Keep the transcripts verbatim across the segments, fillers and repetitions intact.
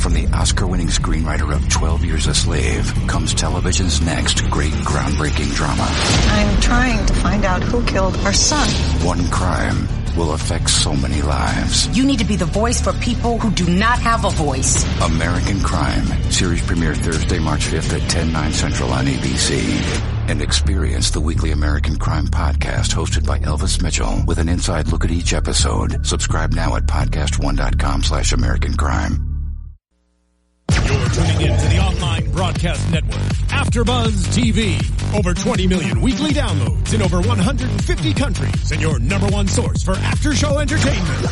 From the Oscar-winning screenwriter of twelve Years a Slave comes television's next great groundbreaking drama. I'm trying to find out who killed our son. One crime will affect so many lives. You need to be the voice for people who do not have a voice. American Crime. Series premiere Thursday, March fifth at ten, nine central on A B C. And experience the weekly American Crime podcast hosted by Elvis Mitchell with an inside look at each episode. Subscribe now at podcast1.com slash American Crime. You're tuning in to the online broadcast network, AfterBuzz T V. Over twenty million weekly downloads in over one hundred fifty countries, and your number one source for after-show entertainment.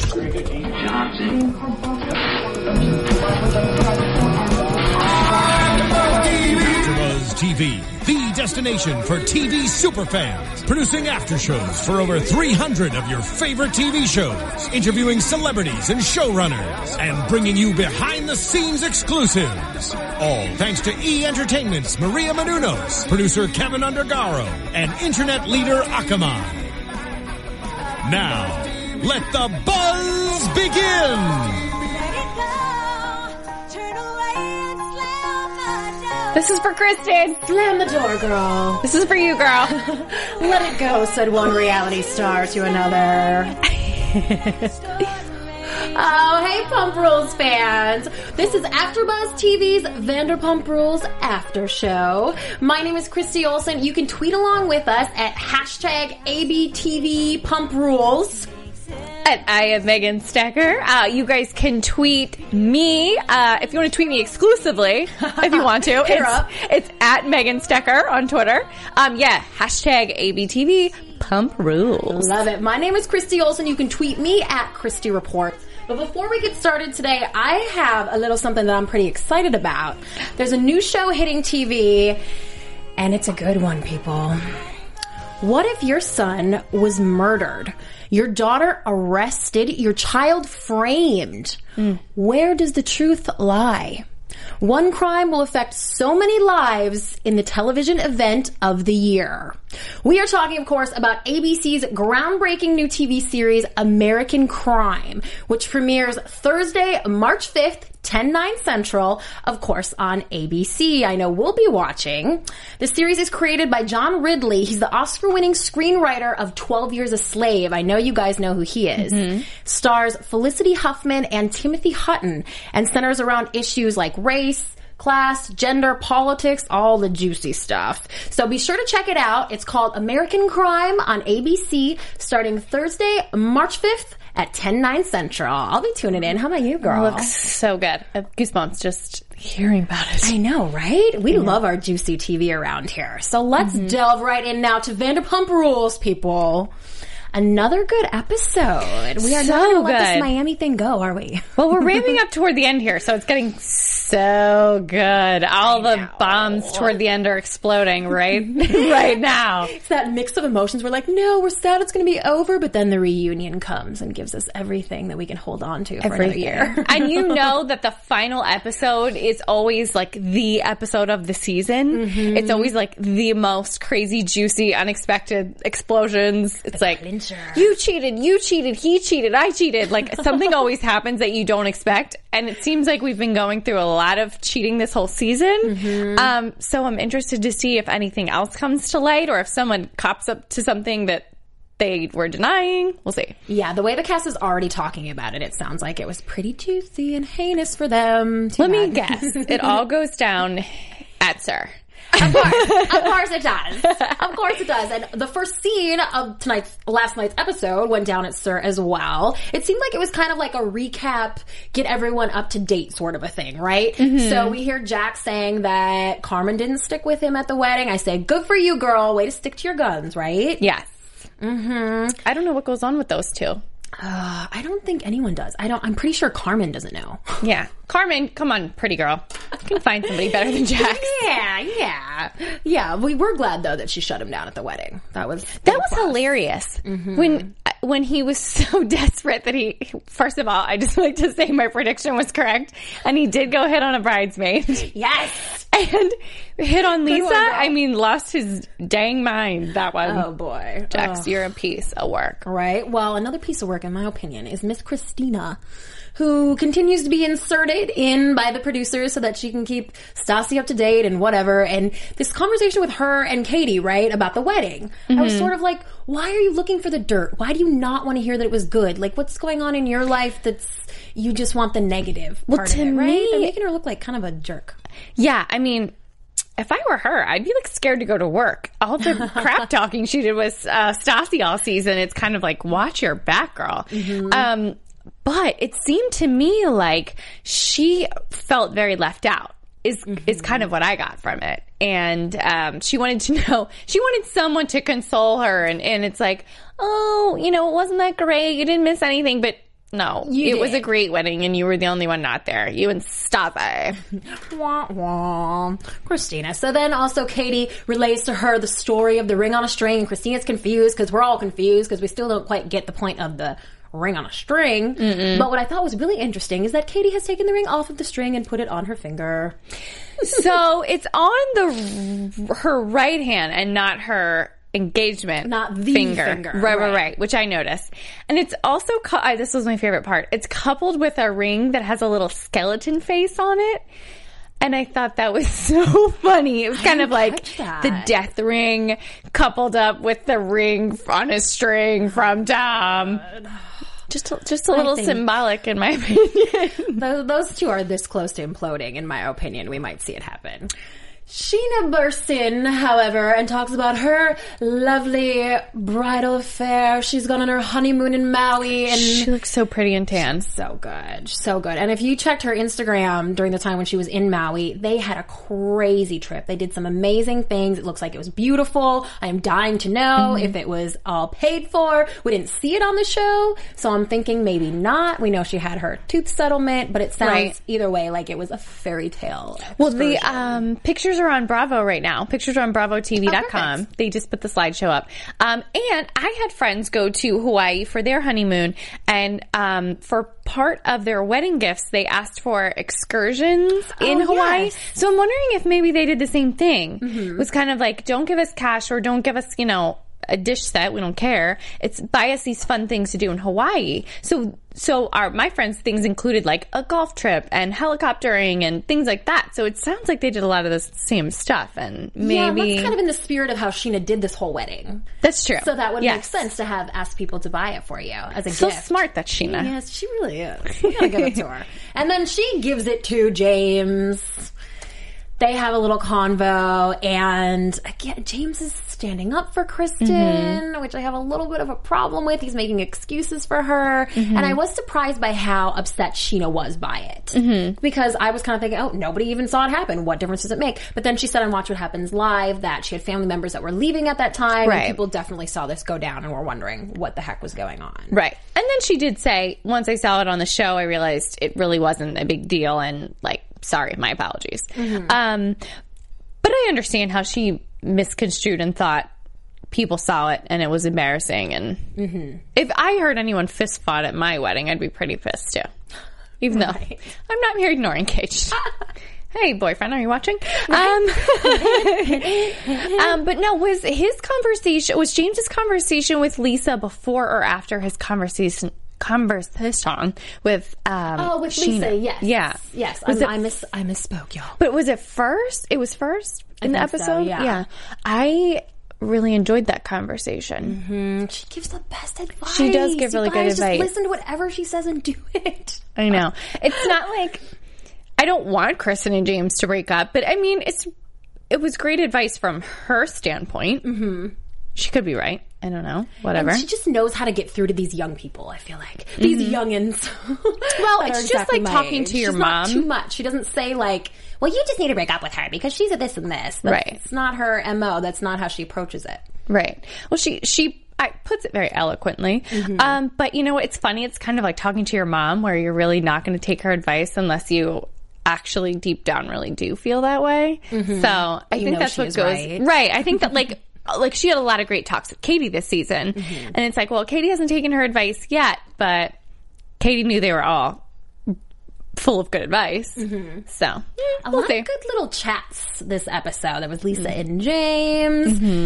AfterBuzz T V, the destination for T V superfans, producing aftershows for over three hundred of your favorite T V shows, interviewing celebrities and showrunners, and bringing you behind-the-scenes exclusives. All thanks to E! Entertainment's Maria Menounos, producer Kevin Undergaro, and internet leader Akamai. Now, let the buzz begin! This is for Kristen. Slam the door, girl. This is for you, girl. Let it go, said one reality star to another. Oh, hey, Pump Rules fans. This is AfterBuzz T V's Vanderpump Rules After Show. My name is Christy Olsen. You can tweet along with us at hashtag A B T V Pump Rules. And I am Megan Stecker. Uh, you guys can tweet me, uh, if you want to tweet me exclusively, if you want to. it's, up. it's at Megan Stecker on Twitter. Um, yeah, hashtag A B T V Pump Rules. Love it. My name is Christy Olsen. You can tweet me at Christy Report. But before we get started today, I have a little something that I'm pretty excited about. There's a new show hitting T V, and it's a good one, people. What if your son was murdered? Your daughter arrested, your child framed. Mm. Where does the truth lie? One crime will affect so many lives in the television event of the year. We are talking, of course, about A B C's groundbreaking new T V series, American Crime, which premieres Thursday, March fifth, ten, nine central, of course, on A B C. I know we'll be watching. The series is created by John Ridley. He's the Oscar-winning screenwriter of twelve Years a Slave. I know you guys know who he is. Mm-hmm. Stars Felicity Huffman and Timothy Hutton, and centers around issues like race, class, gender, politics, all the juicy stuff. So be sure to check it out. It's called American Crime on A B C, starting Thursday, March fifth at ten, nine central. I'll be tuning in. How about you, girl? It looks so good. I have goosebumps just hearing about it. I know, right? We yeah. love our juicy T V around here. So let's mm-hmm. delve right in now to Vanderpump Rules, people. Another good episode. We are so not going to let good. this Miami thing go, are we? Well, we're ramping up toward the end here, so it's getting so good. All the bombs toward the end are exploding right right now. It's that mix of emotions. We're like, no, we're sad it's going to be over, but then the reunion comes and gives us everything that we can hold on to for everything. Another year. And you know that the final episode is always like the episode of the season. Mm-hmm. It's always like the most crazy, juicy, unexpected explosions. It's the like... Clincher. You cheated, you cheated, he cheated, I cheated. Like, something always happens that you don't expect. And it seems like we've been going through a lot of cheating this whole season. Mm-hmm. Um, so I'm interested to see if anything else comes to light or if someone cops up to something that they were denying. We'll see. Yeah, the way the cast is already talking about it, it sounds like it was pretty juicy and heinous for them. Too Let bad. me guess. It all goes down at Sir. Of course, of course it does. Of course it does. And the first scene of tonight's, last night's episode went down at Sir as well. It seemed like it was kind of like a recap, get everyone up to date sort of a thing, right? Mm-hmm. So we hear Jack saying that Carmen didn't stick with him at the wedding. I say, good for you, girl. Way to stick to your guns, right? Yes. Mm-hmm. I don't know what goes on with those two. Uh, I don't think anyone does. I don't. I'm pretty sure Carmen doesn't know. Yeah, Carmen, come on, pretty girl. You can find somebody better than Jax. Yeah, yeah, yeah. We were glad though that she shut him down at the wedding. That was that was plus. hilarious. Mm-hmm. When when he was so desperate that he. First of all, I just like to say my prediction was correct, and he did go hit on a bridesmaid. Yes. And hit on Lisa. I mean, lost his dang mind, that one. Oh, boy. Jax, oh. You're a piece of work. Right. Well, another piece of work, in my opinion, is Miss Christina, who continues to be inserted in by the producers so that she can keep Stassi up to date and whatever. And this conversation with her and Katie, right, about the wedding, mm-hmm. I was sort of like, why are you looking for the dirt? Why do you not want to hear that it was good? Like, what's going on in your life that's you just want the negative part well, to of it, right? me, They're making her look like kind of a jerk. Yeah, I mean, if I were her, I'd be like scared to go to work. All the crap talking she did with uh, Stassi all season, it's kind of like, watch your back, girl. Mm-hmm. Um, but it seemed to me like she felt very left out. Is mm-hmm. is kind of what I got from it. And um, she wanted to know, she wanted someone to console her. And, and it's like, oh, you know, it wasn't that great. You didn't miss anything. But no, you it did. was a great wedding and you were the only one not there. You and Stassi. Wah, wah. Christina. So then also Katie relays to her the story of the ring on a string. Christina's confused because we're all confused because we still don't quite get the point of the ring on a string. Mm-mm. But what I thought was really interesting is that Katie has taken the ring off of the string and put it on her finger. So it's on the her right hand and not her engagement not the finger. finger. Right, right, right, right, which I noticed. And it's also, cu- I, this was my favorite part, it's coupled with a ring that has a little skeleton face on it. And I thought that was so funny. It was kind of like the death ring coupled up with the ring on a string from Tom. Just a, just a little symbolic, in my opinion. Those, those two are this close to imploding, in my opinion. We might see it happen. Sheena bursts in, however, and talks about her lovely bridal affair. She's gone on her honeymoon in Maui. And she looks so pretty and tan. So good. So good. And if you checked her Instagram during the time when she was in Maui, they had a crazy trip. They did some amazing things. It looks like it was beautiful. I am dying to know mm-hmm. if it was all paid for. We didn't see it on the show, so I'm thinking maybe not. We know she had her tooth settlement, but it sounds right. either way like it was a fairy tale excursion. Well, the um, pictures are on Bravo right now. Pictures are on bravo t v dot com. Oh, they just put the slideshow up. Um, and I had friends go to Hawaii for their honeymoon, and um, for part of their wedding gifts, they asked for excursions in oh, Hawaii. Yes. So I'm wondering if maybe they did the same thing. Mm-hmm. It was kind of like, don't give us cash or don't give us, you know, a dish set. We don't care. It's buy us these fun things to do in Hawaii. So, so our, my friends' things included like a golf trip and helicoptering and things like that. So it sounds like they did a lot of the same stuff and maybe. Yeah, that's kind of in the spirit of how Sheena did this whole wedding. That's true. So that would yes. make sense to have asked people to buy it for you as a so gift. So smart, that Sheena. Yes, she really is. You gotta give it to her. And then she gives it to James. They have a little convo, and again, James is standing up for Kristen, mm-hmm. which I have a little bit of a problem with. He's making excuses for her, mm-hmm. and I was surprised by how upset Sheena was by it. Mm-hmm. Because I was kind of thinking, oh, nobody even saw it happen. What difference does it make? But then she said on Watch What Happens Live that she had family members that were leaving at that time, right. and people definitely saw this go down and were wondering what the heck was going on. Right. And then she did say, once I saw it on the show, I realized it really wasn't a big deal, and like, sorry, my apologies. Mm-hmm. Um, but I understand how she misconstrued and thought people saw it and it was embarrassing. And mm-hmm. if I heard anyone fist fought at my wedding, I'd be pretty pissed too. Even right. though I'm not married nor engaged. Hey, boyfriend, are you watching? Um, um, but no, was his conversation, was James's conversation with Lisa before or after his conversation? Conversation with um oh with Sheena. Lisa yes yeah yes um, it, I miss I misspoke y'all but was it first it was first in I the episode so, yeah. yeah I really enjoyed that conversation. Mm-hmm. She gives the best advice. She does give really you guys good advice. Just listen to whatever she says and do it. I know. It's not like I don't want Kristen and James to break up, but I mean it's it was great advice from her standpoint. Mm-hmm. She could be right. I don't know. Whatever. And she just knows how to get through to these young people, I feel like. These mm-hmm. youngins. Well, it's just exactly like talking age. to your she's mom. Not too much. She doesn't say like, well, you just need to break up with her because she's a this and this. That's right. It's not her M O. That's not how she approaches it. Right. Well, she, she I, puts it very eloquently. Mm-hmm. Um, but you know what? It's funny. It's kind of like talking to your mom where you're really not going to take her advice unless you actually deep down really do feel that way. Mm-hmm. So I but think that's what goes. Right. right. I think that like, like she had a lot of great talks with Katie this season. Mm-hmm. And it's like, well, Katie hasn't taken her advice yet, but Katie knew they were all full of good advice. Mm-hmm. So yeah, a we'll lot see. of good little chats this episode. There was Lisa mm-hmm. and James. Mm-hmm.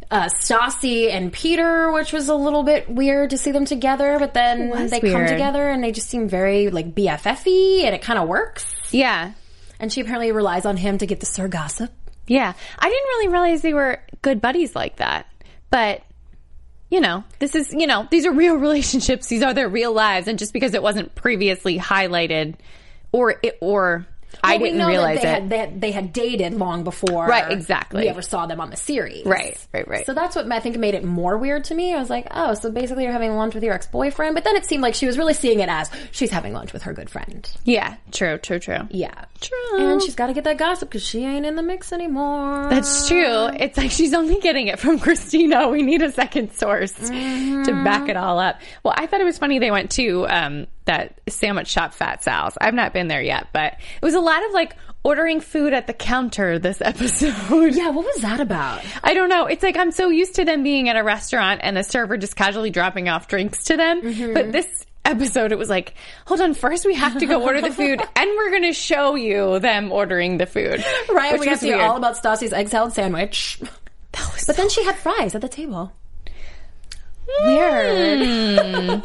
uh, Stassi and Peter, which was a little bit weird to see them together, but then they weird. come together and they just seem very like B F F-y, and it kind of works. Yeah. And she apparently relies on him to get the Sir gossip. Yeah. I didn't really realize they were good buddies like that. But, you know, this is, you know, these are real relationships. These are their real lives. And just because it wasn't previously highlighted or it, or well, I didn't we know realize that they it. Had, they, had, they had dated long before. Right, exactly. We ever saw them on the series. Right, right, right. So that's what I think made it more weird to me. I was like, oh, so basically you're having lunch with your ex-boyfriend. But then it seemed like she was really seeing it as she's having lunch with her good friend. Yeah, true, true, true. Yeah. True. And she's got to get that gossip because she ain't in the mix anymore. That's true. It's like she's only getting it from Christina. We need a second source mm-hmm. to back it all up. Well, I thought it was funny they went to um, that sandwich shop, Fat Sal's. I've not been there yet, but it was a lot of like ordering food at the counter this episode. Yeah, what was that about? I don't know. It's like I'm so used to them being at a restaurant and the server just casually dropping off drinks to them. Mm-hmm. But this episode, it was like, hold on, first we have to go order the food and we're going to show you them ordering the food. Right, we got to see all about Stassi's egg salad sandwich. That was but so then she had fries at the table. Weird. hmm.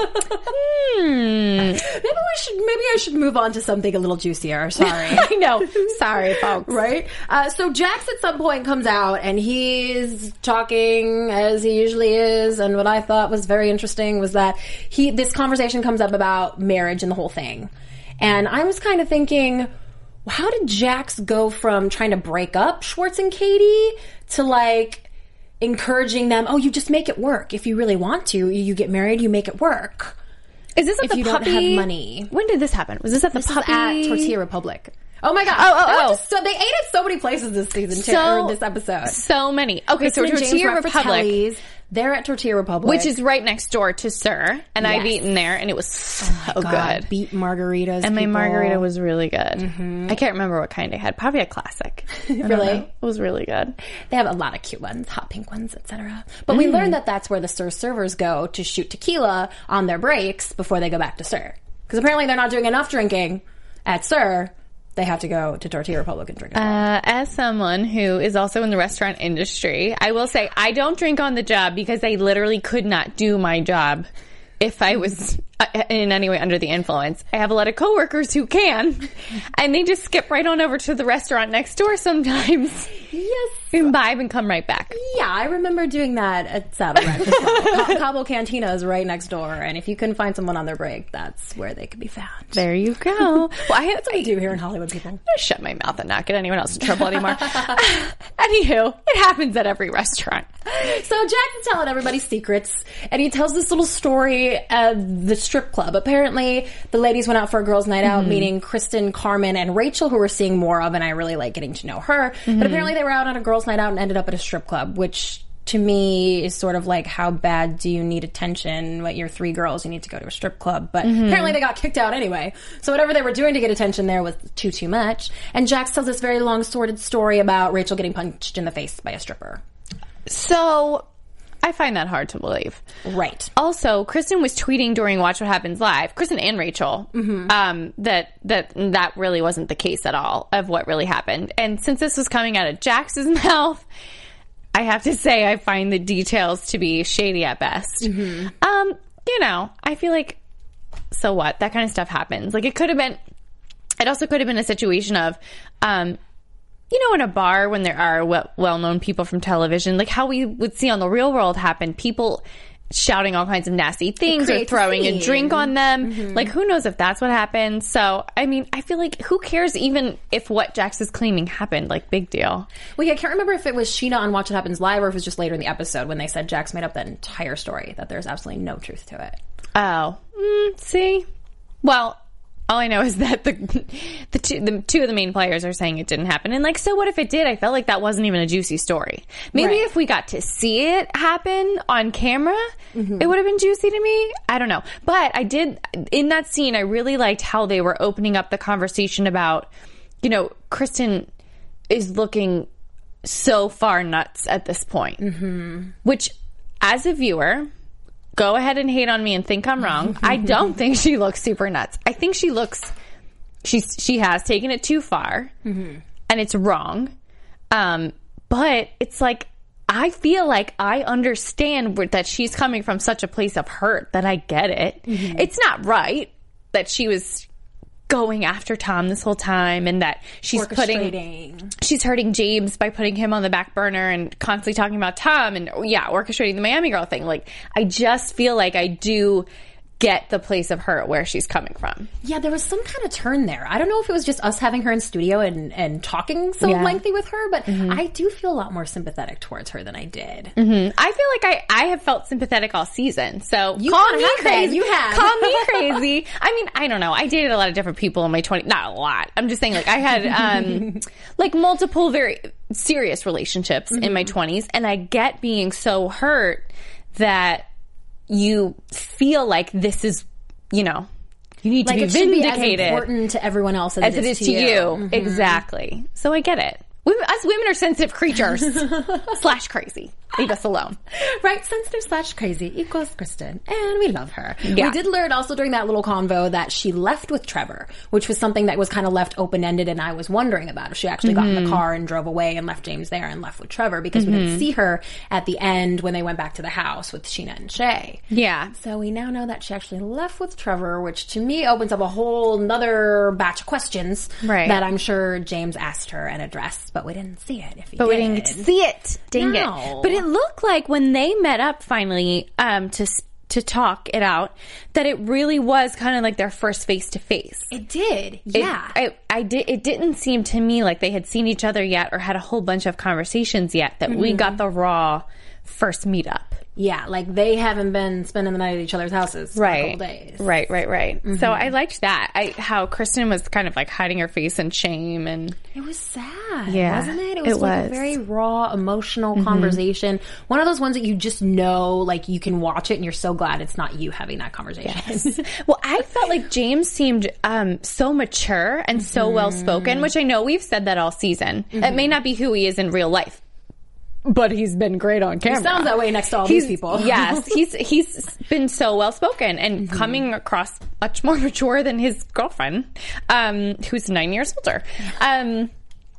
Maybe we should. Maybe I should move on to something a little juicier. Sorry. I know. Sorry, folks. Right. Uh, so Jax at some point comes out and he's talking as he usually is. And what I thought was very interesting was that he this conversation comes up about marriage and the whole thing. And I was kind of thinking, how did Jax go from trying to break up Schwartz and Katie to like encouraging them, oh, you just make it work. If you really want to, you get married, you make it work. Is this at if the you puppy? Don't have money. When did this happen? Was this at the this puppy? Is at Tortilla Republic. Oh my god! Oh, oh, oh! So they ate at so many places this season, too, so, or this episode. So many. Okay, Kristen so and Tortilla James Republic. They're at Tortilla Republic, which is right next door to Sir, and yes. I've eaten there, and it was so oh God, good. Beet margaritas, and my people. margarita was really good. Mm-hmm. I can't remember what kind I had. Probably a classic. Really, it was really good. They have a lot of cute ones, hot pink ones, et cetera. But mm. we learned that that's where the Sir servers go to shoot tequila on their breaks before they go back to Sir, because apparently they're not doing enough drinking at Sir. They have to go to Tortilla Republic and drink. Uh, as someone who is also in the restaurant industry, I will say I don't drink on the job because I literally could not do my job if I was in any way under the influence. I have a lot of coworkers who can, and they just skip right on over to the restaurant next door sometimes. Yes. Imbibe and come right back. Yeah, I remember doing that at Saddle Ranch as well. Ca- Cabo Cantina is right next door, and if you couldn't find someone on their break, that's where they could be found. There you go. Well, I, that's what we do here in Hollywood, people. I shut my mouth and not get anyone else in trouble anymore. Anywho, it happens at every restaurant. So Jack is telling everybody secrets, and he tells this little story of the strip club. Apparently, the ladies went out for a girls' night out, mm-hmm. meeting Kristen, Carmen, and Rachel, who we're seeing more of, and I really like getting to know her. Mm-hmm. But apparently they were out on a girls' night out and ended up at a strip club, which to me is sort of like, how bad do you need attention? What, you're three girls, you need to go to a strip club. But mm-hmm. apparently they got kicked out anyway. So whatever they were doing to get attention there was too, too much. And Jax tells this very long, sordid story about Rachel getting punched in the face by a stripper. So I find that hard to believe. Right. Also, Kristen was tweeting during Watch What Happens Live, Kristen and Rachel, mm-hmm. um, that that that really wasn't the case at all of what really happened. And since this was coming out of Jax's mouth, I have to say I find the details to be shady at best. Mm-hmm. Um, you know, I feel like, so what? That kind of stuff happens. Like, it could have been, it also could have been a situation of, um, you know, in a bar when there are well-known people from television, like how we would see on The Real World happen, people shouting all kinds of nasty things or throwing a, a drink on them. Mm-hmm. Like, who knows if that's what happened? So, I mean, I feel like who cares even if what Jax is claiming happened? Like, big deal. Well, yeah, I can't remember if it was Sheena on Watch What Happens Live or if it was just later in the episode when they said Jax made up that entire story, that there's absolutely no truth to it. Oh. Mm, see? Well, all I know is that the the two, the two of the main players are saying it didn't happen. And, like, so what if it did? I felt like that wasn't even a juicy story. Maybe right. if we got to see it happen on camera, mm-hmm. it would have been juicy to me. I don't know. But I did, in that scene, I really liked how they were opening up the conversation about, you know, Kristen is looking so far nuts at this point. Mm-hmm. Which, as a viewer, go ahead and hate on me and think I'm wrong. I don't think she looks super nuts. I think she looks, she's, she has taken it too far, mm-hmm. and it's wrong. Um, but it's like, I feel like I understand that she's coming from such a place of hurt that I get it. Mm-hmm. It's not right that she was going after Tom this whole time and that she's putting she's hurting James by putting him on the back burner and constantly talking about Tom and yeah, orchestrating the Miami Girl thing. Like, I just feel like I do get the place of hurt where she's coming from. Yeah, there was some kind of turn there. I don't know if it was just us having her in studio and, and talking so yeah. lengthy with her, but mm-hmm. I do feel a lot more sympathetic towards her than I did. Mm-hmm. I feel like I, I have felt sympathetic all season. So you call me have crazy. Been. You have. Call me crazy. I mean, I don't know. I dated a lot of different people in my twenties. Not a lot. I'm just saying, like, I had um, like multiple very serious relationships mm-hmm. in my twenties, and I get being so hurt that you feel like this is, you know, you need like to be it vindicated. Should be as important to everyone else as, as it is, is to you. you. Mm-hmm. Exactly. So I get it. We, us women are sensitive creatures. Slash crazy. Leave us alone. Right? Sensitive slash crazy equals Kristen. And we love her. Yeah. We did learn also during that little convo that she left with Trevor, which was something that was kind of left open-ended, and I was wondering about if she actually mm-hmm. got in the car and drove away and left James there and left with Trevor, because mm-hmm. we didn't see her at the end when they went back to the house with Sheena and Shay. Yeah. So we now know that she actually left with Trevor, which to me opens up a whole nother batch of questions right. that I'm sure James asked her and addressed, but we didn't see it. If he but did. we didn't get to see it. Dang no. it. But it looked like when they met up finally um, to to talk it out, that it really was kind of like their first face to face. It did, yeah. It, I, I did. It didn't seem to me like they had seen each other yet or had a whole bunch of conversations yet. That mm-hmm. we got the raw first meetup. Yeah, like they haven't been spending the night at each other's houses right. for a couple days. Right, right, right. Mm-hmm. So I liked that. I how Kristen was kind of like hiding her face in shame, and it was sad, yeah, wasn't it? It was it like was. a very raw, emotional mm-hmm. conversation. One of those ones that you just know, like you can watch it and you're so glad it's not you having that conversation. Yes. Well, I felt like James seemed um, so mature and so mm-hmm. well spoken, which I know we've said that all season. Mm-hmm. It may not be who he is in real life, but he's been great on camera. He sounds that way next to all he's, these people. Yes, he's he's been so well spoken and mm-hmm. coming across much more mature than his girlfriend, um, who's nine years older. Um,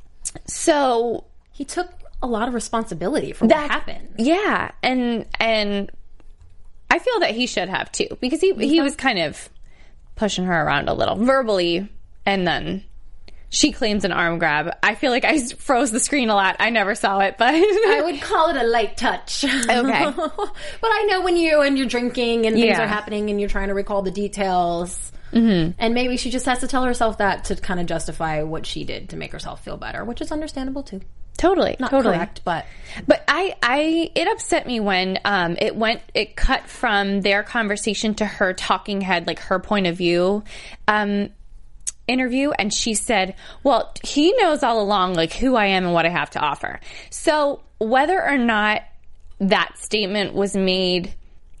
so he took a lot of responsibility for what happened. Yeah, and and I feel that he should have too, because he he was kind of pushing her around a little verbally, and then she claims an arm grab. I feel like I froze the screen a lot. I never saw it, but I would call it a light touch. Okay. But I know when you and you're drinking and things yeah. are happening and you're trying to recall the details. Mm-hmm. And maybe she just has to tell herself that to kind of justify what she did to make herself feel better, which is understandable too. Totally. Not totally. correct, but but I, I it upset me when um it went it cut from their conversation to her talking head, like her point of view. Um interview, and she said, well, he knows all along like who I am and what I have to offer. So whether or not that statement was made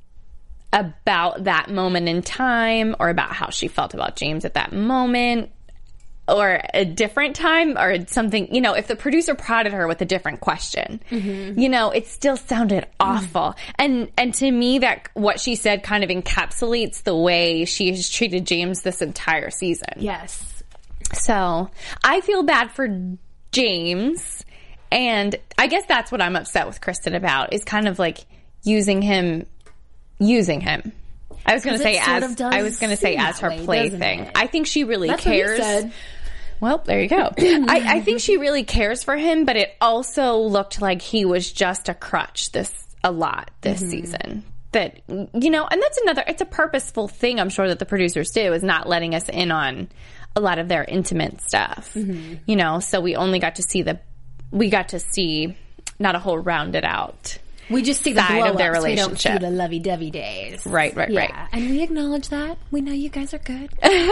about that moment in time or about how she felt about James at that moment or a different time or something, you know, if the producer prodded her with a different question, mm-hmm. you know, it still sounded awful. Mm-hmm. And and to me, that what she said kind of encapsulates the way she has treated James this entire season. Yes. So I feel bad for James, and I guess that's what I'm upset with Kristen about, is kind of like using him, using him. I was going to say as I was going to say as her plaything. I think she really That's cares. What he said. Well, there you go. I, I think she really cares for him, but it also looked like he was just a crutch this a lot this mm-hmm. season. That, you know, and that's another. It's a purposeful thing, I'm sure, that the producers do, is not letting us in on a lot of their intimate stuff. Mm-hmm. You know, so we only got to see the we got to see not a whole rounded out. We just see the side of their relationship. We don't see the lovey-dovey days. Right, right, yeah. right. And we acknowledge that. We know you guys are good.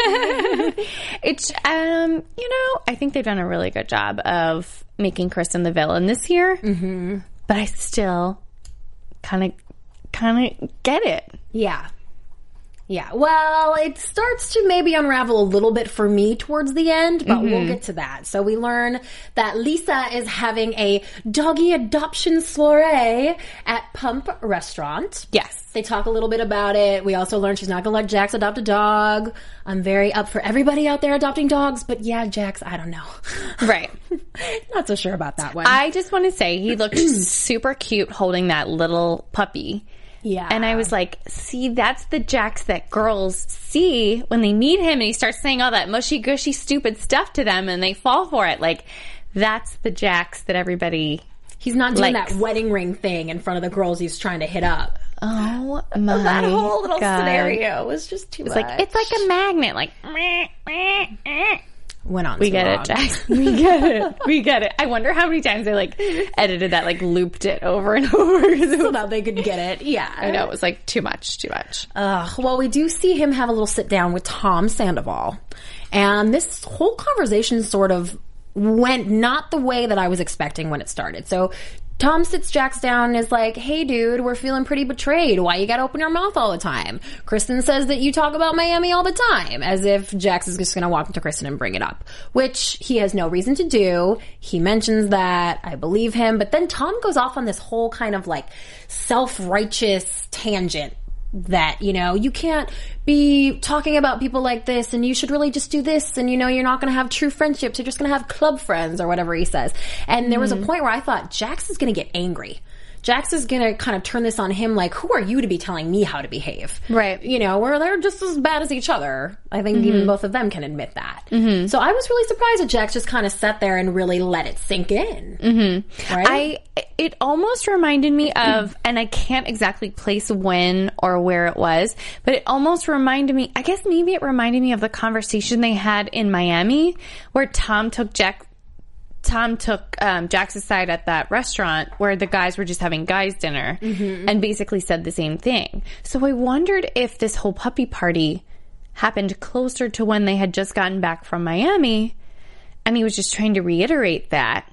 It's, um, you know, I think they've done a really good job of making Kristen the villain this year. Mm-hmm. But I still kind of, kind of get it. Yeah. Yeah, well, it starts to maybe unravel a little bit for me towards the end, but mm-hmm. we'll get to that. So we learn that Lisa is having a doggy adoption soiree at Pump Restaurant. Yes. They talk a little bit about it. We also learn she's not going to let Jax adopt a dog. I'm very up for everybody out there adopting dogs, but yeah, Jax, I don't know. Right. Not so sure about that one. I just want to say he looked super cute holding that little puppy. Yeah. And I was like, see, that's the Jax that girls see when they meet him and he starts saying all that mushy, gushy, stupid stuff to them and they fall for it. Like, that's the Jax that everybody He's not doing likes. That wedding ring thing in front of the girls he's trying to hit up. Oh, my That whole little God. scenario was just too it's much. Like, it's like a magnet. Like, meh, meh, meh. Went on We too get long. it, Jax. We get it. We get it. I wonder how many times they like edited that, like looped it over and over. So that they could get it. Yeah. I know. It was like too much, too much. Uh, well, we do see him have a little sit down with Tom Sandoval. And this whole conversation sort of went not the way that I was expecting when it started. So Tom sits Jax down and is like, hey dude, we're feeling pretty betrayed. Why you gotta open your mouth all the time? Kristen says that you talk about Miami all the time, as if Jax is just gonna walk up to Kristen and bring it up, which he has no reason to do. He mentions that, I believe him, but then Tom goes off on this whole kind of like self-righteous tangent that, you know, you can't be talking about people like this and you should really just do this and, you know, you're not going to have true friendships. You're just going to have club friends or whatever he says. And there was a point where I thought Jax is going to get angry. Jax is going to kind of turn this on him like, who are you to be telling me how to behave? Right. You know, where they're just as bad as each other. I think mm-hmm. even both of them can admit that. Mm-hmm. So I was really surprised that Jax just kind of sat there and really let it sink in. Mm-hmm. Right? I, it almost reminded me of, and I can't exactly place when or where it was, but it almost reminded me, I guess maybe it reminded me of the conversation they had in Miami where Tom took Jack Tom took um, Jax's side at that restaurant where the guys were just having guys' dinner mm-hmm. and basically said the same thing. So I wondered if this whole puppy party happened closer to when they had just gotten back from Miami and he was just trying to reiterate that.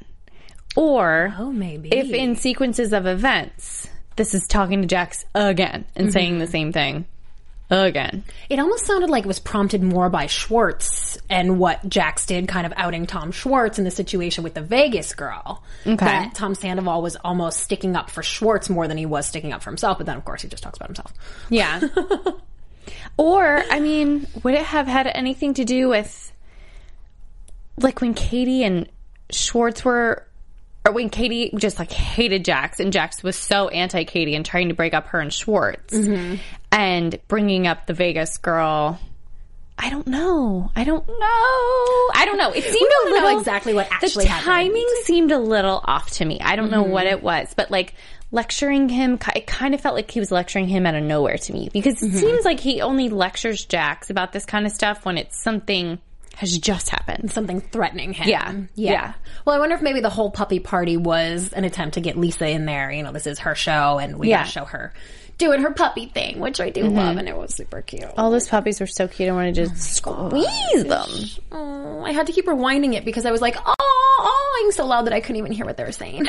Or oh, maybe. if in sequences of events, this is talking to Jax again and mm-hmm. saying the same thing. Again. It almost sounded like it was prompted more by Schwartz and what Jax did, kind of outing Tom Schwartz in the situation with the Vegas girl. Okay. That Tom Sandoval was almost sticking up for Schwartz more than he was sticking up for himself, but then of course he just talks about himself. Yeah. Or, I mean, would it have had anything to do with, like, when Katie and Schwartz were, or when Katie just, like, hated Jax and Jax was so anti-Katie and trying to break up her and Schwartz mm-hmm. and bringing up the Vegas girl. I don't know. I don't know. I don't know. It seemed we don't a little know exactly what actually the happened. The timing seemed a little off to me. I don't mm-hmm. know what it was, but like lecturing him, it kind of felt like he was lecturing him out of nowhere to me because it mm-hmm. seems like he only lectures Jax about this kind of stuff when it's something has just happened. Something threatening him. Yeah. yeah. Yeah. Well, I wonder if maybe the whole puppy party was an attempt to get Lisa in there. You know, this is her show and we yeah. gotta show her doing her puppy thing, which I do mm-hmm. love, and it was super cute. All those puppies were so cute. I wanted to just oh squeeze them. Oh, I had to keep rewinding it because I was like, oh, oh, so loud that I couldn't even hear what they were saying.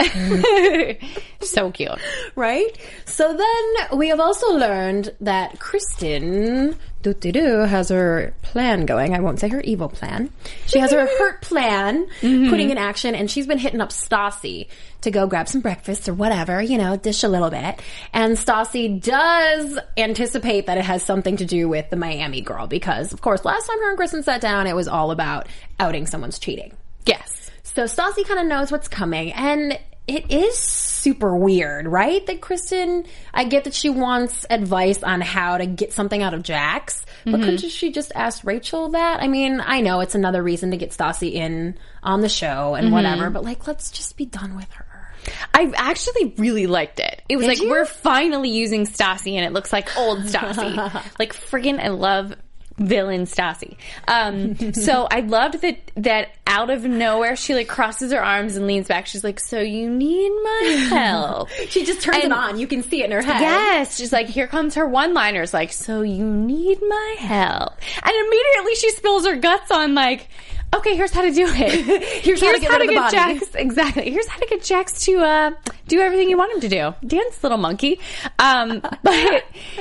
So cute. Right? So then we have also learned that Kristen doo-doo-doo, has her plan going. I won't say her evil plan. She has her hurt plan mm-hmm. putting in action, and she's been hitting up Stassi to go grab some breakfast or whatever, you know, dish a little bit. And Stassi does anticipate that it has something to do with the Miami girl because, of course, last time her and Kristen sat down, it was all about outing someone's cheating. Yes. So Stassi kind of knows what's coming, and it is super weird, right? That Kristen, I get that she wants advice on how to get something out of Jax, but mm-hmm. couldn't she just ask Rachel that? I mean, I know it's another reason to get Stassi in on the show and mm-hmm. whatever, but like, let's just be done with her. I actually really liked it. It was Did like, you? We're finally using Stassi and it looks like old Stassi. Like, friggin' I love villain Stassi. Um, so I loved that, that out of nowhere, she like crosses her arms and leans back. She's like, so you need my help. She just turns and, it on. You can see it in her head. Yes. She's like, here comes her one-liners. Like, so you need my help. And immediately she spills her guts on like, okay, here's how to do it. Here's, here's how to get, how to get Jax. Exactly. Here's how to get Jax to uh, do everything you want him to do. Dance, little monkey. Um, but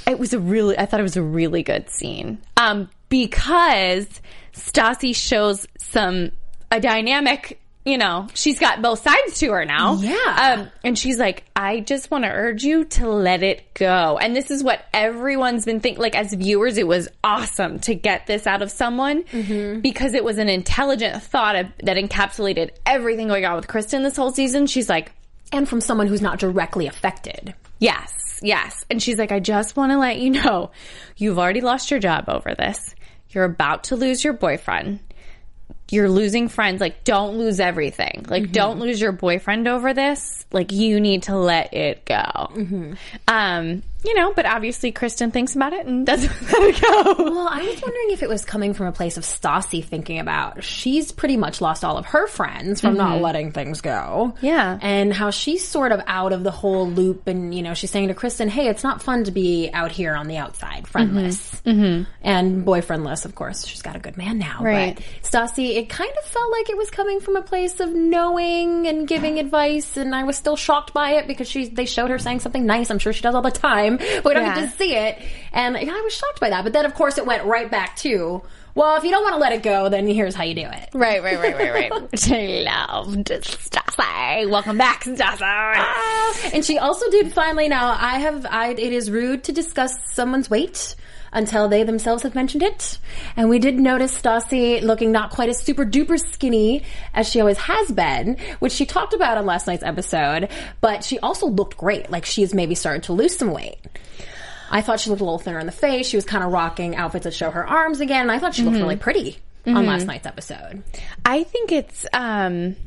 It was a really, I thought it was a really good scene. Um, because Stassi shows some, a dynamic, you know, she's got both sides to her now. Yeah. Um, and she's like, I just want to urge you to let it go. And this is what everyone's been thinking. Like, as viewers, it was awesome to get this out of someone mm-hmm. because it was an intelligent thought of, that encapsulated everything going on with Kristen this whole season. She's like, and from someone who's not directly affected. Yes, yes. And she's like, I just want to let you know, you've already lost your job over this. You're about to lose your boyfriend. You're losing friends. Like, don't lose everything. Like, mm-hmm. don't lose your boyfriend over this. Like, you need to let it go. Mm-hmm. Um, you know, but obviously Kristen thinks about it and doesn't let it go. Well, I was wondering if it was coming from a place of Stassi thinking about she's pretty much lost all of her friends from mm-hmm. not letting things go. Yeah. And how she's sort of out of the whole loop and, you know, she's saying to Kristen, hey, it's not fun to be out here on the outside, friendless. Mm-hmm. Mm-hmm. And boyfriendless, of course. She's got a good man now. Right. But Stassi, it kind of felt like it was coming from a place of knowing and giving advice, and I was still shocked by it because she they showed her saying something nice. I'm sure she does all the time, but we don't yeah. get to see it. And yeah, I was shocked by that. But then, of course, it went right back to, well, if you don't want to let it go, then here's how you do it. Right, right, right, right, right. Which I loved. Stassi. Welcome back, Stassi. Ah, and she also did finally, now, I have, I, it is rude to discuss someone's weight until they themselves have mentioned it. And we did notice Stassi looking not quite as super duper skinny as she always has been, which she talked about on last night's episode, but she also looked great. Like, she's maybe started to lose some weight. I thought she looked a little thinner in the face. She was kind of rocking outfits that show her arms again. And I thought she looked mm-hmm. really pretty mm-hmm. on last night's episode. I think it's um,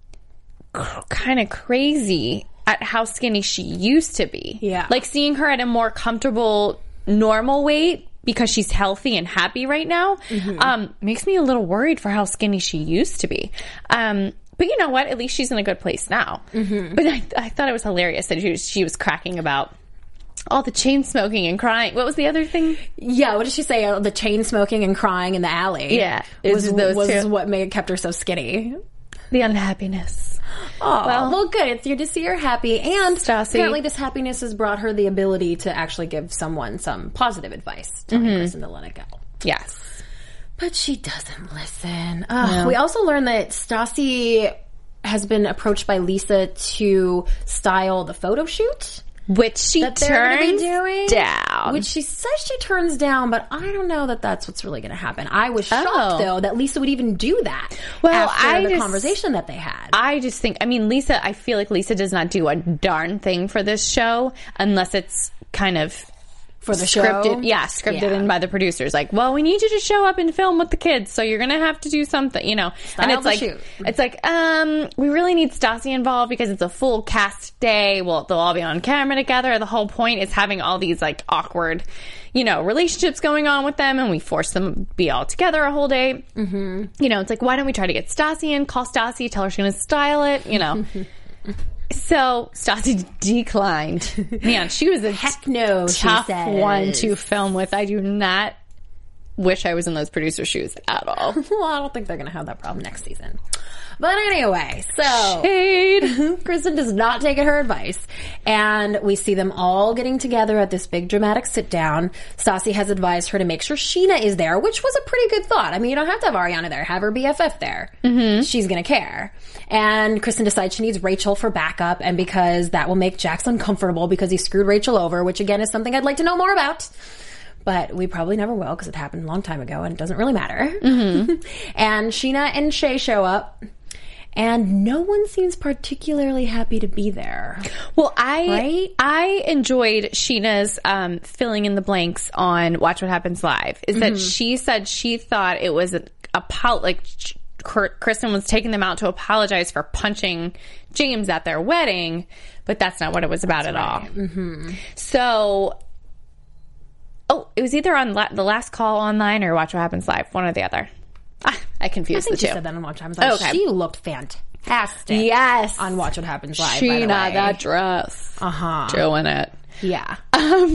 cr- kind of crazy at how skinny she used to be. Yeah. Like, seeing her at a more comfortable normal weight because she's healthy and happy right now mm-hmm. um, makes me a little worried for how skinny she used to be. Um, but you know what? At least she's in a good place now. Mm-hmm. But I, I thought it was hilarious that she was, she was cracking about all the chain smoking and crying. What was the other thing? Yeah, what did she say? Uh, the chain smoking and crying in the alley. Yeah. It was, those was two. what made kept her so skinny. The unhappiness. Oh, well, well, good. It's good to see her happy. And Stassi. Apparently this happiness has brought her the ability to actually give someone some positive advice, telling mm-hmm. Kristen to let it go. Yes. But she doesn't listen. No. We also learned that Stassi has been approached by Lisa to style the photo shoot. Which she turns doing, down. Which she says she turns down, but I don't know that that's what's really going to happen. I was shocked, oh. though, that Lisa would even do that well, after I the just, conversation that they had. I just think, I mean, Lisa, I feel like Lisa does not do a darn thing for this show unless it's kind of for the scripted, show? Yeah, scripted yeah. in by the producers. Like, well, we need you to show up and film with the kids, so you're going to have to do something, you know. Style and it's the like, shoot. it's like, um, we really need Stassi involved because it's a full cast day. Well, they'll all be on camera together. The whole point is having all these like awkward, you know, relationships going on with them, and we force them to be all together a whole day. Mm-hmm. You know, it's like, why don't we try to get Stassi in? Call Stassi, tell her she's going to style it, you know. So Stassi declined. Man, she was a heck no, tough she says. one to film with. I do not wish I was in those producer shoes at all. Well, I don't think they're going to have that problem next season. But anyway, so Shade. Kristen does not take her advice, and we see them all getting together at this big dramatic sit down. Stassi has advised her to make sure Sheena is there, which was a pretty good thought. I mean, you don't have to have Ariana there; have her B F F there. Mm-hmm. She's gonna care. And Kristen decides she needs Rachel for backup, and because that will make Jax uncomfortable because he screwed Rachel over, which again is something I'd like to know more about. But we probably never will because it happened a long time ago and it doesn't really matter. Mm-hmm. And Sheena and Shay show up. And no one seems particularly happy to be there. Well, I right? I enjoyed Sheena's um, filling in the blanks on Watch What Happens Live. Is mm-hmm. that she said she thought it was a, a pol- like Kristen was taking them out to apologize for punching James at their wedding, but that's not what it was about that's at right. all. Mm-hmm. So, oh, it was either on la- the Last Call online or Watch What Happens Live, one or the other. Ah, I confused I think the two. She said that on Watch What Happens Live. Okay. She looked fantastic. Yes, on Watch What Happens Live. Sheena, by the way. that dress, uh huh, doing it. Yeah. Um, I'm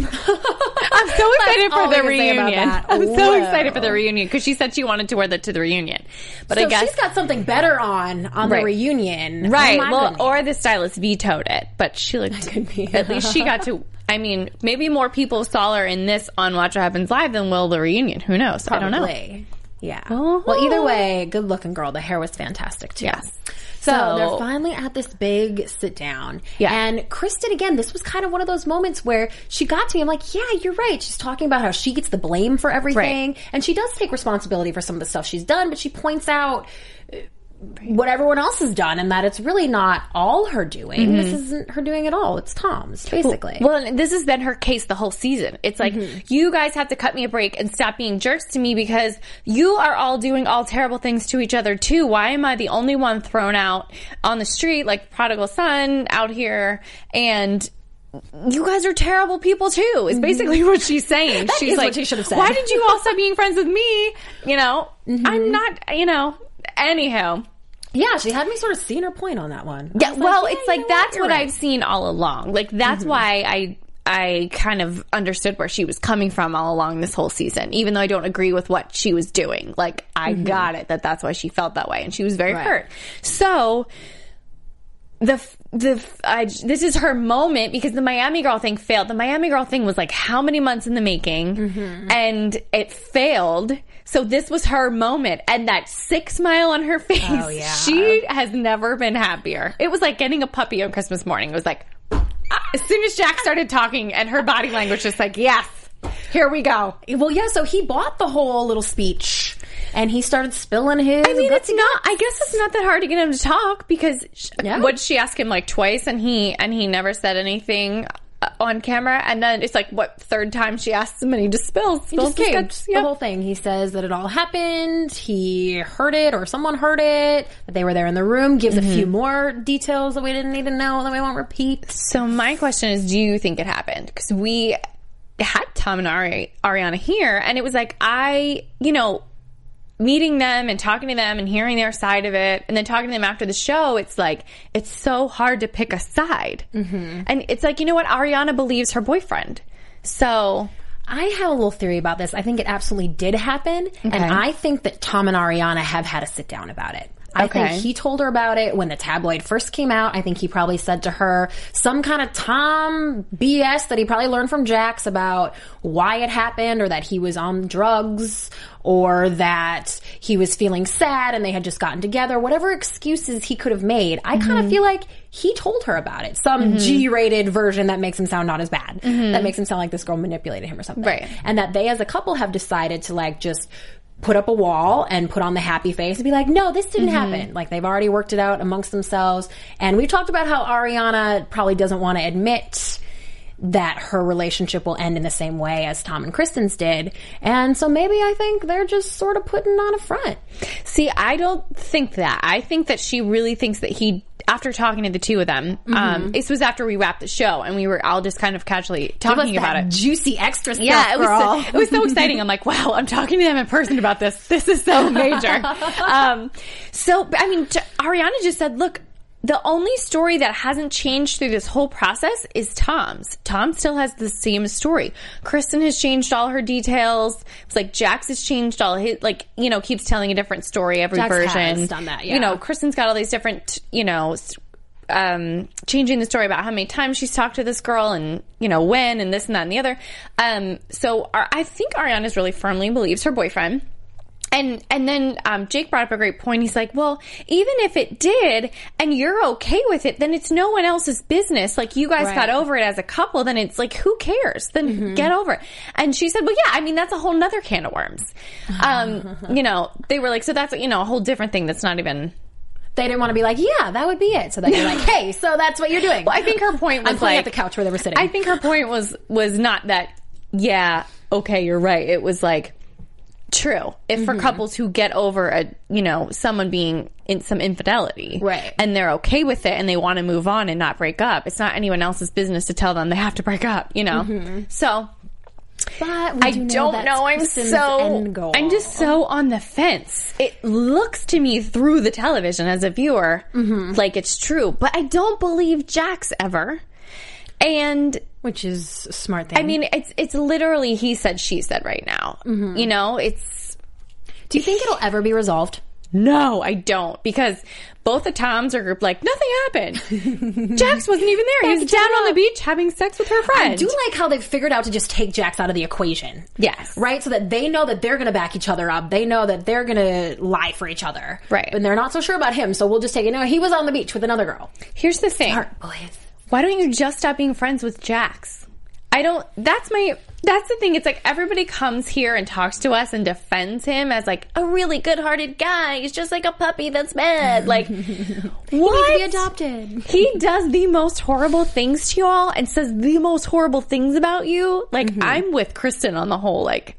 so excited for the reunion. I'm so Whoa. excited for the reunion because she said she wanted to wear that to the reunion. But so I guess she's got something better on on Right. the reunion. right. Oh my well, goodness. or the stylist vetoed it, but she looked. could be. At least she got to. I mean, maybe more people saw her in this on Watch What Happens Live than will the reunion. Who knows? Probably. I don't know. Yeah. Oh. Well, either way, good looking girl. The hair was fantastic too. Yes. So, So- they're finally at this big sit down. Yeah. And Kristen, again, this was kind of one of those moments where she got to me. I'm like, yeah, you're right. She's talking about how she gets the blame for everything. Right. And she does take responsibility for some of the stuff she's done, but she points out uh, what everyone else has done and that it's really not all her doing. Mm-hmm. This isn't her doing at all. It's Tom's, basically. Well, and this has been her case the whole season. It's like, Mm-hmm. you guys have to cut me a break and stop being jerks to me because you are all doing all terrible things to each other too. Why am I the only one thrown out on the street like prodigal son out here? And you guys are terrible people too, is basically what she's saying. That She's is like, what she should have said. why did you all stop being friends with me? You know, Mm-hmm. I'm not, you know, anyhow. yeah, she had me sort of seeing her point on that one. I Yeah, was well, yeah, it's you like know that's You're what right. I've seen all along. Like that's Mm-hmm. why I I kind of understood where she was coming from all along this whole season, even though I don't agree with what she was doing. Like I got it that that's why she felt that way, and she was very Mm-hmm. Right. hurt. So the the I, this is her moment because the Miami Girl thing failed. The Miami Girl thing was like how many months in the making, Mm-hmm. and it failed. So this was her moment, and that sick smile on her face. Oh, yeah. She has never been happier. It was like getting a puppy on Christmas morning. It was like as soon as Jack started talking, and her body language was like, yes, here we go. Well, yeah, so he bought the whole little speech and he started spilling his. I mean, it's gutsy not. I guess it's not that hard to get him to talk because sh- Yeah. what she asked him like twice, and he and he never said anything uh, on camera. And then it's like what third time she asks him, and he just spills. He spills just his caved. guts. The Yep. whole thing. He says that it all happened. He heard it, or someone heard it. That they were there in the room. Gives Mm-hmm. a few more details that we didn't need to know that we won't repeat. So my question is, do you think it happened? Because we had Tom and Ari- Ariana here, and it was like I, you know, meeting them and talking to them and hearing their side of it, and then talking to them after the show. It's like it's so hard to pick a side, mm-hmm. and it's like, you know what? Ariana believes her boyfriend, so. I have a little theory about this. I think it absolutely did happen, and I think that Tom and Ariana have had a sit down about it. I Okay. think he told her about it when the tabloid first came out. I think he probably said to her some kind of Tom B S that he probably learned from Jax about why it happened, or that he was on drugs, or that he was feeling sad and they had just gotten together. Whatever excuses he could have made, I kind of feel like he told her about it. Some G-rated version that makes him sound not as bad. That makes him sound like this girl manipulated him or something. Right. And that they as a couple have decided to like just put up a wall and put on the happy face and be like, no, this didn't happen. Like they've already worked it out amongst themselves. And we've talked about how Ariana probably doesn't want to admit that her relationship will end in the same way as Tom and Kristen's did. And so maybe I think they're just sort of putting on a front. See, I don't think that. I think that she really thinks that he, after talking to the two of them, Mm-hmm. um, this was after we wrapped the show, and we were all just kind of casually talking about it. Juicy extra stuff, Yeah, it was girl. so, it was so exciting. I'm like, wow, I'm talking to them in person about this. This is so major. um, so, I mean, J- Ariana just said, look, the only story that hasn't changed through this whole process is Tom's. Tom still has the same story. Kristen has changed all her details. It's like Jax has changed all his, like, you know, keeps telling a different story every Jax version. has done that, yeah. You know, Kristen's got all these different, you know, s- um, changing the story about how many times she's talked to this girl and, you know, when and this and that and the other. Um, so our, I think Ariana's really firmly believes her boyfriend. And and then um, Jake brought up a great point. He's like, well, even if it did and you're okay with it, then it's no one else's business. Like, you guys Right. got over it as a couple, then it's like, who cares? Then Mm-hmm. get over it. And she said, well, yeah, I mean, that's a whole nother can of worms. Um, you know, they were like, so that's, you know, a whole different thing that's not even... They didn't want to be like, yeah, that would be it. So then you're like, hey, so that's what you're doing. Well, I think her point was I'm pointing like... at the couch where they were sitting. I think her point was was not that, yeah, okay, you're right. It was like, true. If for couples who get over a, you know, someone being in some infidelity, Right. and they're okay with it and they want to move on and not break up, it's not anyone else's business to tell them they have to break up, you know? So... But we I do know don't that's know. I'm Kristen's so end goal. I'm just so on the fence. It looks to me through the television as a viewer Mm-hmm. like it's true, but I don't believe Jax ever. And which is a smart thing. I mean, it's it's literally he said, she said right now. Mm-hmm. You know, it's... Do you think it'll ever be resolved? No, I don't. Because both the Toms are like, nothing happened. Jax wasn't even there. He was down on the beach having sex with her friend. I do like how they've figured out to just take Jax out of the equation. Yes. Right? So that they know that they're going to back each other up. They know that they're going to lie for each other. Right. But they're not so sure about him, so we'll just take it. No, he was on the beach with another girl. Here's the thing. Smart boys. Why don't you just stop being friends with Jax? I don't, that's my, that's the thing. It's like everybody comes here and talks to us and defends him as like a really good-hearted guy. He's just like a puppy that's mad. Like, what? He needs to be adopted. He does the most horrible things to you all and says the most horrible things about you. Like, mm-hmm. I'm with Kristen on the whole, like,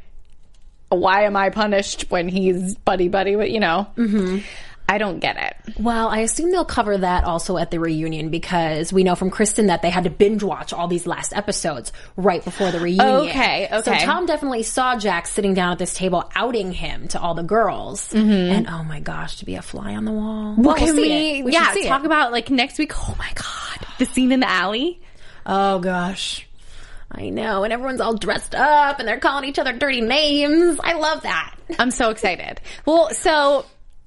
why am I punished when he's buddy-buddy with, you know? Mm-hmm. I don't get it. Well, I assume they'll cover that also at the reunion because we know from Kristen that they had to binge watch all these last episodes right before the reunion. Okay, okay. So Tom definitely saw Jax sitting down at this table outing him to all the girls. Mm-hmm. And oh my gosh, to be a fly on the wall. Well, can we'll we, we yeah, talk it. about like next week? Oh my God. The scene in the alley. Oh gosh. I know. And everyone's all dressed up and they're calling each other dirty names. I love that. I'm so excited. Well, so...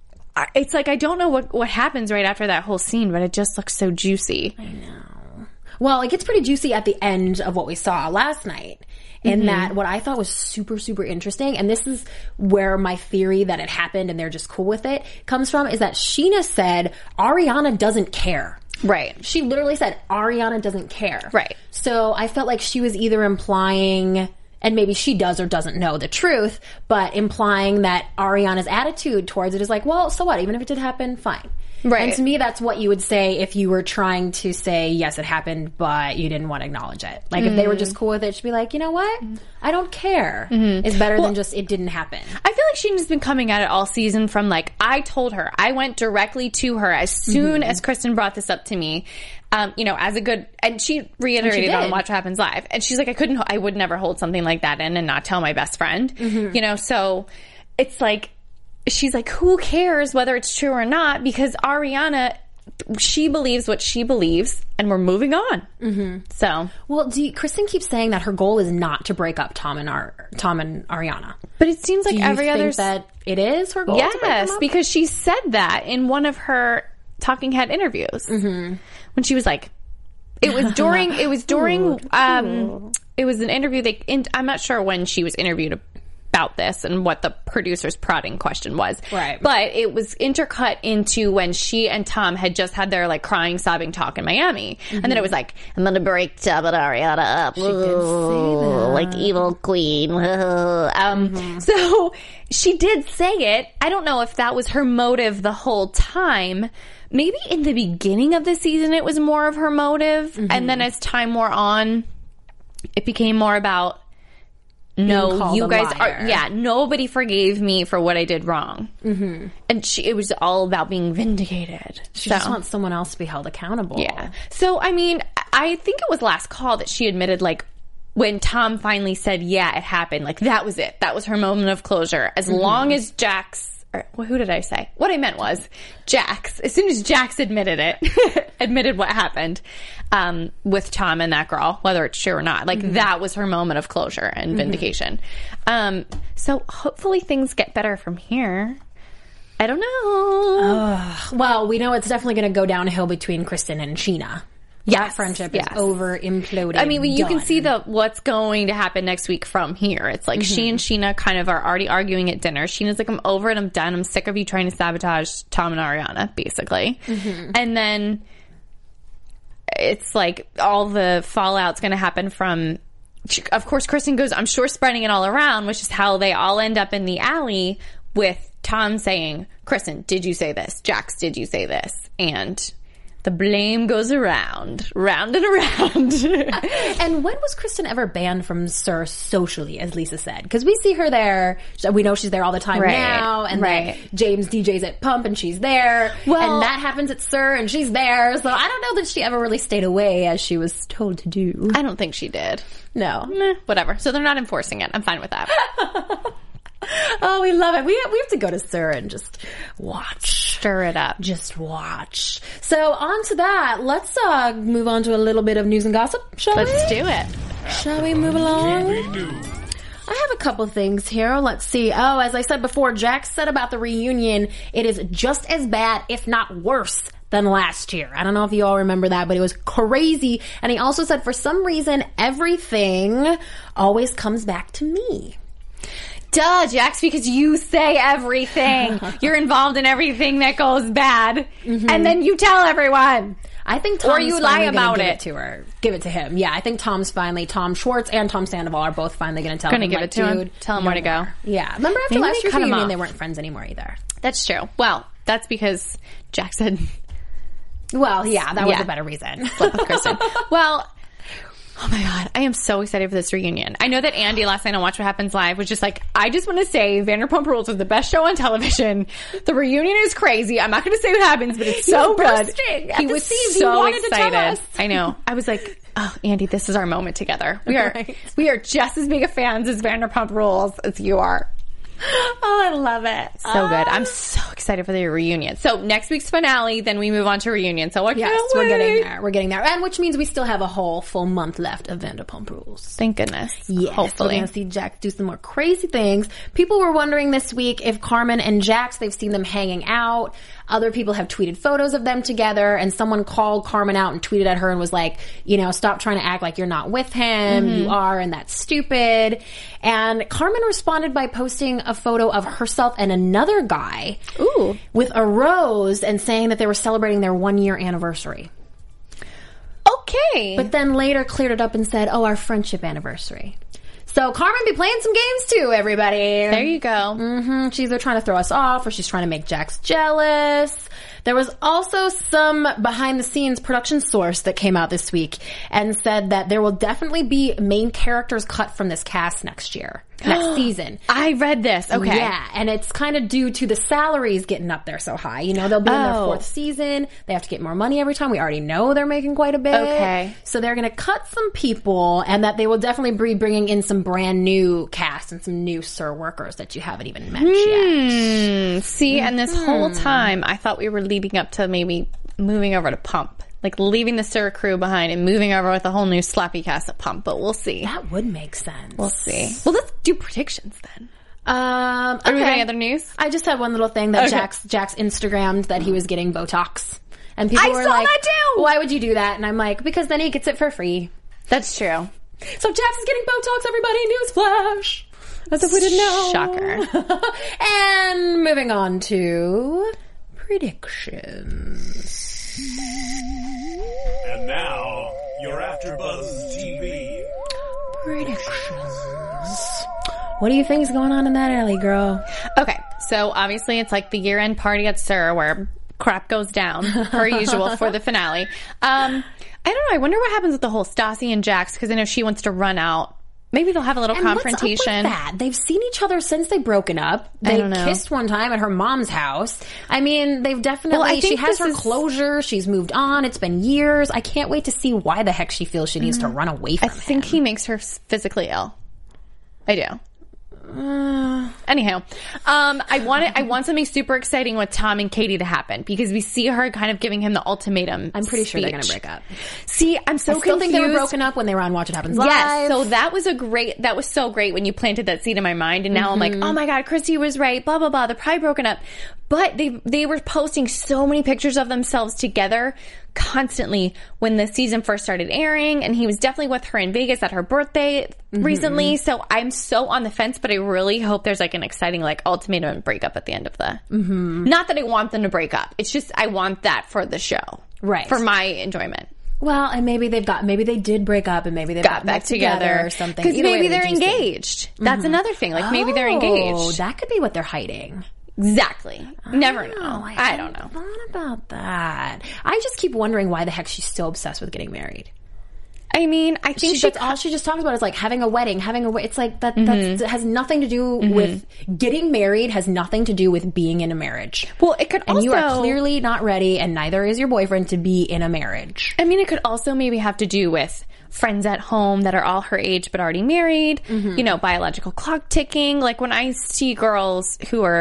It's like I don't know what, what happens right after that whole scene, but it just looks so juicy. I know. Well, it gets pretty juicy at the end of what we saw last night. In mm-hmm. that, what I thought was super, super interesting, and this is where my theory that it happened and they're just cool with it comes from, is that Sheena said Ariana doesn't care. Right. She literally said Ariana doesn't care. Right. So I felt like she was either implying... and maybe she does or doesn't know the truth, but implying that Ariana's attitude towards it is like, well, so what? Even if it did happen, fine. Right. And to me, that's what you would say if you were trying to say, yes, it happened, but you didn't want to acknowledge it. Like, mm. if they were just cool with it, she'd be like, you know what? I don't care. Mm-hmm. It's better well, than just, it didn't happen. I feel like Sheena's been coming at it all season from, like, I told her. I went directly to her as soon mm-hmm. as Kristen brought this up to me. Um, you know, as a good, and she reiterated and she on Watch What Happens Live. And she's like, I couldn't, I would never hold something like that in and not tell my best friend. Mm-hmm. You know, so it's like, she's like, who cares whether it's true or not? Because Ariana, she believes what she believes, and we're moving on. Mm-hmm. So, well, do you, Kristen keeps saying that her goal is not to break up Tom and Ar, Tom and Ariana. But it seems like do you every think other that it is her goal. Yes, to break them up? Because she said that in one of her Talking Head interviews mm-hmm. when she was like, it was during, it was during, um, it was an interview. They, in, I'm not sure when she was interviewed about this and what the producer's prodding question was. Right. But it was intercut into when she and Tom had just had their like crying, sobbing talk in Miami. Mm-hmm. And then it was like, I'm going to break Tom and Ariana up. She did say that. Like evil queen. um, mm-hmm. So she did say it. I don't know if that was her motive the whole time. Maybe in the beginning of the season it was more of her motive. Mm-hmm. And then as time wore on, it became more about, no, you guys are, yeah, nobody forgave me for what I did wrong. Mm-hmm. And she, it was all about being vindicated. She so. just wants someone else to be held accountable. Yeah. So, I mean, I think it was last call that she admitted, like, when Tom finally said, yeah, it happened, like, that was it. That was her moment of closure. As mm-hmm. long as Jax... Or, well, who did I say? What I meant was Jax. As soon as Jax admitted it, admitted what happened um, with Tom and that girl, whether it's true or not, like mm-hmm. that was her moment of closure and vindication. Mm-hmm. Um, so hopefully things get better from here. I don't know. Uh, well, we know it's definitely going to go downhill between Kristen and Sheena. Yes, that friendship yes. is over, imploded. I mean, you done. can see the what's going to happen next week from here. It's like mm-hmm. she and Sheena kind of are already arguing at dinner. Sheena's like, I'm over it. I'm done. I'm sick of you trying to sabotage Tom and Ariana, basically. Mm-hmm. And then it's like all the fallout's going to happen from, of course, Kristen goes, I'm sure spreading it all around, which is how they all end up in the alley with Tom saying, Kristen, did you say this? Jax, did you say this? And... the blame goes around, round and around. And when was Kristen ever banned from SUR socially, as Lisa said? Because we see her there. We know she's there all the time right, now. And right. then James D Js at Pump and she's there. Well, and that happens at SUR and she's there. So I don't know that she ever really stayed away as she was told to do. I don't think she did. No. Meh, whatever. So they're not enforcing it. I'm fine with that. Oh, we love it. We we have to go to SUR and just watch. Stir it up. Just watch. So on to that. Let's uh, move on to a little bit of news and gossip, shall we? Let's do it. Shall we move along? I have a couple things here. Let's see. Oh, as I said before, Jax said about the reunion, it is just as bad, if not worse, than last year. I don't know if you all remember that, but it was crazy. And he also said, for some reason, everything always comes back to me. Duh, Jax, because you say everything. You're involved in everything that goes bad. Mm-hmm. And then you tell everyone. I think Tom's or you lie about give it. it to her. Give it to him. Yeah, I think Tom's finally, Tom Schwartz and Tom Sandoval are both finally going to tell gonna him. Going to give like, it to him. Tell him where to go. Yeah. Remember after Maybe last year's reunion, off. they weren't friends anymore either. That's true. Well, that's because Jax said... Well, yeah, that was yeah. a better reason. Flip with Kristen. Well... Oh my God, I am so excited for this reunion. I know that Andy last night on Watch What Happens Live was just like, I just want to say Vanderpump Rules is the best show on television. The reunion is crazy. I'm not going to say what happens, but it's so good. He was so excited. I know. I was like, oh, Andy, this is our moment together. We are, right. we are just as big of fans as Vanderpump Rules as you are. Oh, I love it. So good. I'm so excited for the reunion. So next week's finale, then we move on to reunion. So I can't yes, wait. we're getting there. We're getting there. And which means we still have a whole full month left of Vanderpump Rules. Thank goodness. Yes. Hopefully. We're going to see Jax do some more crazy things. People were wondering this week if Carmen and Jax, they've seen them hanging out. Other people have tweeted photos of them together, and someone called Carmen out and tweeted at her and was like, you know, stop trying to act like you're not with him. Mm-hmm. You are, and that's stupid. And Carmen responded by posting a photo of herself and another guy Ooh. with a rose and saying that they were celebrating their one year anniversary. Okay. But then later cleared it up and said, oh, our friendship anniversary. So Carmen be playing some games too, everybody. There you go. Mm-hmm. She's either trying to throw us off or she's trying to make Jax jealous. There was also some behind-the-scenes production source that came out this week and said that there will definitely be main characters cut from this cast next year, next season. I read this. Okay. Yeah, and it's kind of due to the salaries getting up there so high. You know, they'll be in their Oh. fourth season. They have to get more money every time. We already know they're making quite a bit. Okay. So they're going to cut some people, and that they will definitely be bringing in some brand new cast and some new Sir workers that you haven't even met yet. Mm, see, and this whole time, I thought we were leading up to maybe moving over to Pump. Like leaving the Sir crew behind and moving over with a whole new slappy cast at Pump, but we'll see. That would make sense. We'll see. Well, let's do predictions then. Um, Are we okay. any other news? I just had one little thing that Okay. Jax Jax Instagrammed that he was getting Botox. And people I were saw like, that too! why would you do that? And I'm like, because then he gets it for free. That's true. So Jax is getting Botox, everybody. Newsflash. As if we didn't know. Shocker. And moving on to predictions. And now, your AfterBuzz T V. Predictions. What do you think is going on in that alley, girl? Okay, so obviously it's like the year-end party at Sir where crap goes down, per usual, for the finale. Um, I don't know. I wonder what happens with the whole Stassi and Jax, because I know she wants to run out. Maybe they'll have a little And confrontation. What's up with that? They've seen each other since they've broken up. I They don't know. kissed one time at her mom's house. I mean, they've definitely, Well, I she think has this her is- closure. She's moved on. It's been years. I can't wait to see why the heck she feels she needs to run away I from think him. he makes her physically ill. I do. Anyhow, um, I want it, I want something super exciting with Tom and Katie to happen, because we see her kind of giving him the ultimatum. I'm pretty sure they're going to speech. break up. See, I'm so I still confused. think they were broken up when they were on Watch What Happens Live. Yes, so that was a great, that was so great when you planted that seed in my mind, and now I'm like, oh my god, Christy was right, blah, blah, blah, they're probably broken up. But they they were posting so many pictures of themselves together constantly when the season first started airing, and he was definitely with her in Vegas at her birthday Mm-hmm. recently, so I'm so on the fence, but I really hope there's like an exciting like ultimatum and breakup at the end of the, mm-hmm. not that I want them to break up, it's just I want that for the show. Right. For my enjoyment. Well, and maybe they've got, maybe they did break up and maybe they Got back together or something. because Either way, maybe it'll they're be juicy. engaged. That's another thing. Like maybe they're Oh, engaged. that could be what they're hiding. Exactly. Never know. Oh, I don't know. Thought about that. I just keep wondering why the heck she's so obsessed with getting married. I mean, I think She, she. that's all she just talks about is like having a wedding, having a. we- It's like that. Mm-hmm. That has nothing to do with getting married. Has nothing to do with being in a marriage. Well, it could And also. you are clearly not ready, and neither is your boyfriend to be in a marriage. I mean, it could also maybe have to do with friends at home that are all her age but already married. Mm-hmm. You know, biological clock ticking. Like when I see girls who are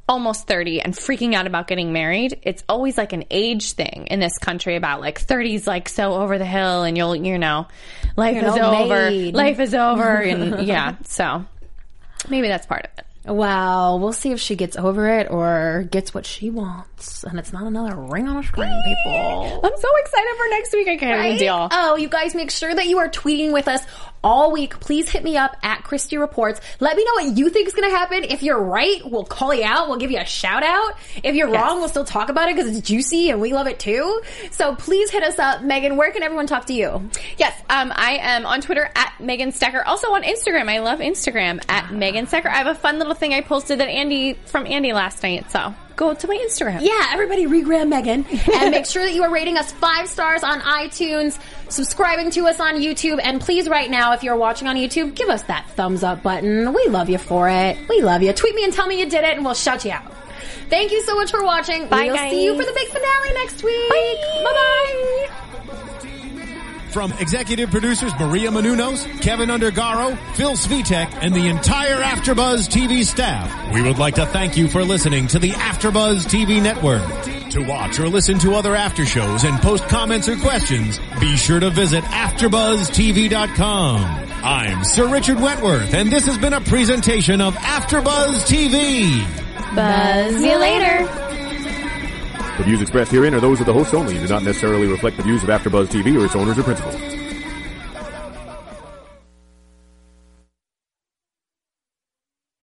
almost thirty and freaking out about getting married, it's always like an age thing in this country about like thirty's like so over the hill and you'll, you know, life You're is an old over. maid. Life is over. And yeah, so maybe that's part of it. Well, we'll see if she gets over it or gets what she wants. And it's not another ring on a string, people. I'm so excited for next week. I can't even deal. Oh, you guys make sure that you are tweeting with us all week. Please hit me up at Christy Reports. Let me know what you think is going to happen. If you're right, we'll call you out. We'll give you a shout out. If you're Yes. wrong, we'll still talk about it because it's juicy and we love it too. So please hit us up. Megan, where can everyone talk to you? Yes, um, I am on Twitter at Megan Stecker. Also on Instagram. I love Instagram at Megan Stecker. I have a fun little thing I posted that Andy from Andy last night. So go to my Instagram. Yeah, everybody regram Megan. And make sure that you are rating us five stars on iTunes, subscribing to us on YouTube, and please right now, if you're watching on YouTube, give us that thumbs up button. We love you for it. We love you. Tweet me and tell me you did it, and we'll shout you out. Thank you so much for watching. Bye, we'll guys. see you for the big finale next week. Bye. Bye-bye. From executive producers Maria Menounos, Kevin Undergaro, Phil Svitek, and the entire AfterBuzz T V staff, we would like to thank you for listening to the AfterBuzz T V network. To watch or listen to other after shows and post comments or questions, be sure to visit after buzz T V dot com. I'm Sir Richard Wentworth, and this has been a presentation of AfterBuzz T V. Buzz you later. The views expressed herein are those of the hosts only and do not necessarily reflect the views of AfterBuzz T V or its owners or principals.